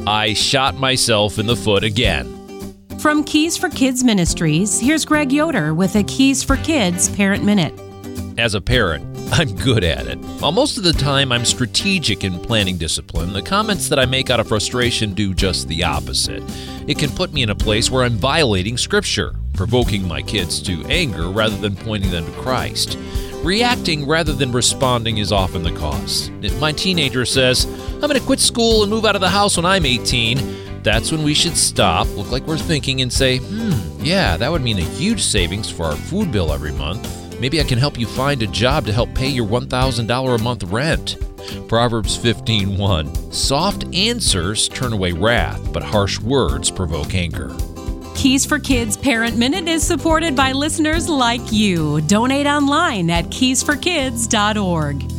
I shot myself in the foot again. From Keys for Kids Ministries, here's Greg Yoder with a Keys for Kids Parent Minute. As a parent, I'm good at it. While most of the time I'm strategic in planning discipline, the comments that I make out of frustration do just the opposite. It can put me in a place where I'm violating Scripture, provoking my kids to anger rather than pointing them to Christ. Reacting rather than responding is often the cause. If my teenager says, "I'm going to quit school and move out of the house when I'm 18, that's when we should stop, look like we're thinking, and say, yeah, that would mean a huge savings for our food bill every month. Maybe I can help you find a job to help pay your $1,000 a month rent." Proverbs 15:1. Soft answers turn away wrath, but harsh words provoke anger. Keys for Kids Parent Minute is supported by listeners like you. Donate online at keysforkids.org.